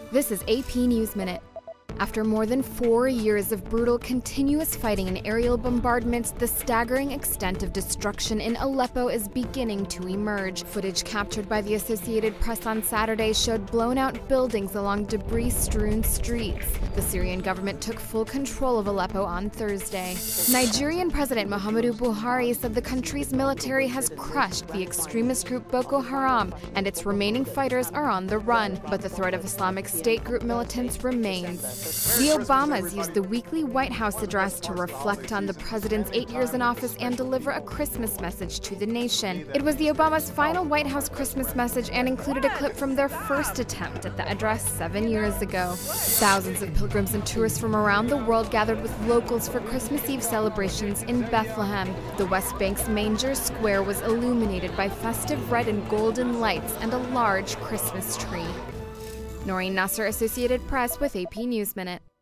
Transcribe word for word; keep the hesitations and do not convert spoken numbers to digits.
This is A P News Minute. After more than four years of brutal, continuous fighting and aerial bombardments, the staggering extent of destruction in Aleppo is beginning to emerge. Footage captured by the Associated Press on Saturday showed blown-out buildings along debris-strewn streets. The Syrian government took full control of Aleppo on Thursday. Nigerian President Muhammadu Buhari said the country's military has crushed the extremist group Boko Haram, and its remaining fighters are on the run, but the threat of Islamic State group militants remains. The Obamas used the weekly White House address to reflect on the president's eight years in office and deliver a Christmas message to the nation. It was the Obamas' final White House Christmas message and included a clip from their first attempt at the address seven years ago. Thousands of pilgrims and tourists from around the world gathered with locals for Christmas Eve celebrations in Bethlehem. The West Bank's Manger Square was illuminated by festive red and golden lights and a large Christmas tree. Noreen Nasser, Associated Press with A P News Minute.